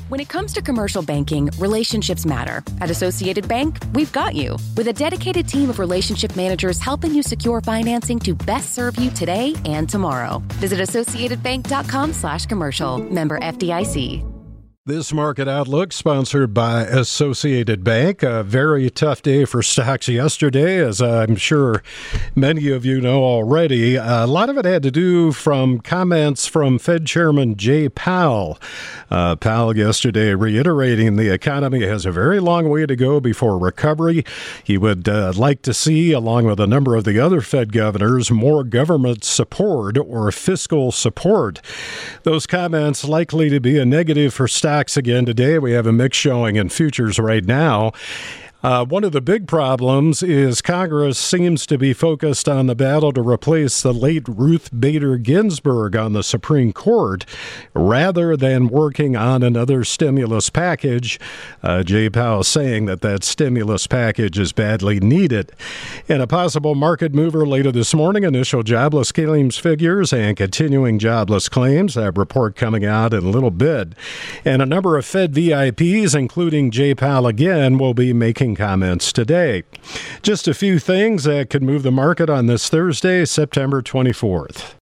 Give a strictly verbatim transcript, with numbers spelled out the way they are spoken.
When it comes to commercial banking, relationships matter. At Associated Bank, we've got you. With a dedicated team of relationship managers helping you secure financing to best serve you today and tomorrow. Visit associatedbank.com slash commercial. Member F D I C. This market outlook sponsored by Associated Bank. A very tough day for stocks yesterday, as I'm sure many of you know already. A lot of it had to do from comments from Fed Chairman Jay Powell. Uh, Powell yesterday reiterating the economy has a very long way to go before recovery. He would uh, like to see, along with a number of the other Fed governors, more government support or fiscal support. Those comments likely to be a negative for stocks again today. We have a mix showing in futures right now. Uh, one of the big problems is Congress seems to be focused on the battle to replace the late Ruth Bader Ginsburg on the Supreme Court rather than working on another stimulus package. Uh, Jay Powell saying that that stimulus package is badly needed. In a possible market mover later this morning, initial jobless claims figures and continuing jobless claims. That report coming out in a little bit. And a number of Fed V I Ps, including Jay Powell again, will be making comments today. Just a few things that could move the market on this Thursday, September twenty-fourth.